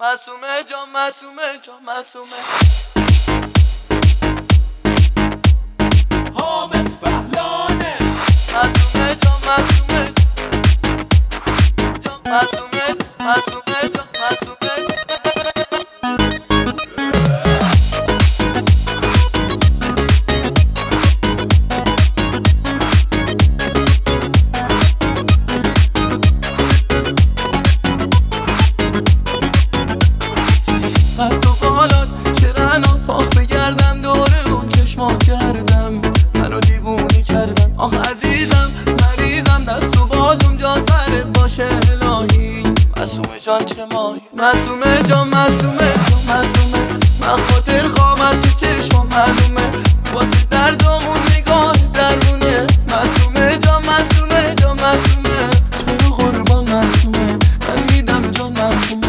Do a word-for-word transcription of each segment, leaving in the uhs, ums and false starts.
معصومه جان معصومه جان معصومه حامد بهلانه معصومه جان معصومه جان معصومه معصومه جان معصومه قد و بالات چرا ناساخ بگردم دوره اون چشما کردم منو دیوونه کردم آخ عزیزم مریضم دست و بازم جا سرت باشه الهی معصومه جان چه مایی معصومه جان معصومه جان معصومه من خاطر خامت تو چشما معلومه واسه دردمون نگاه درمونه معصومه جان معصومه جان معصومه تو قربان معصومه من میدم جان معصومه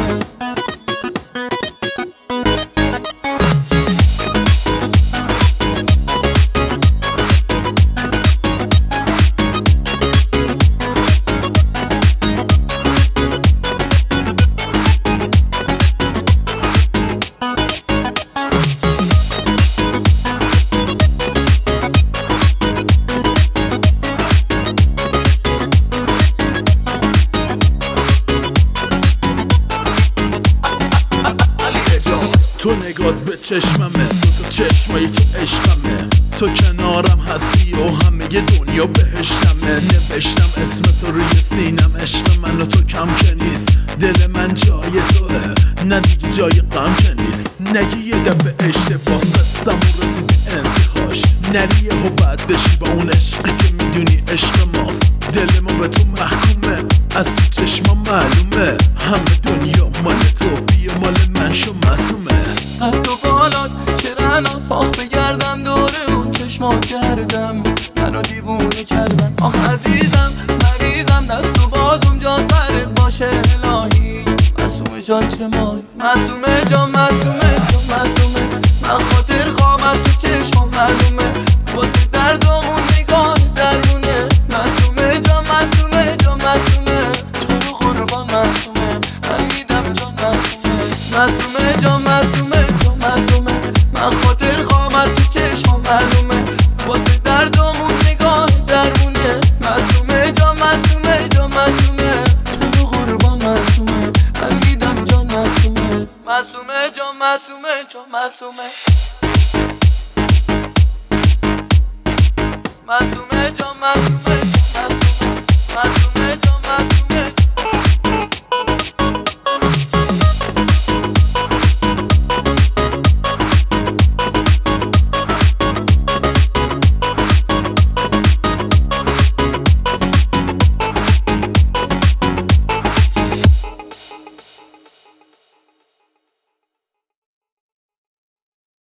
تو نگات به چشممه دو تا چشمایی تو عشقمه تو کنارم هستی و همه ی دنیا بهشتمه نوشتم اسم تو روی سینم عشق من و تو کم که نیست دل من جای توه نه دیگه جای غم که نیست نگی یه دفعه اشتباس قصم و رسید انتهاش نری و بد بشی با اون عشقی که میدونی عشق ماست دل ما به تو محکومه از تو چشما معلومه همه دنیا مال تو بیا مال من شو معصومه قد و بالات چرا ناساخ بگردم دوره اون چشما کردم منو دیوونه کردم آخ عزیزم مریضم دست و بازم جا سرت باشه الهی معصومه جان چه مایی معصومه جان معصومه جان معصومه من خاطر خامت تو چشما معلومه واسه دردمون نگاه درمونه معصومه جان معصومه جان معصومه تو قربان معصومه من میدم جان معصومه معصومه جان معصومه جان معصومه من خاطر خامت تو چشما معلومه واسه دردمون نگاه درمونه معصومه جان معصومه جان معصومه تو قربان معصومه من میدم جان معصومه معصومه جان معصومه جان معصومه معصومه جان معصومه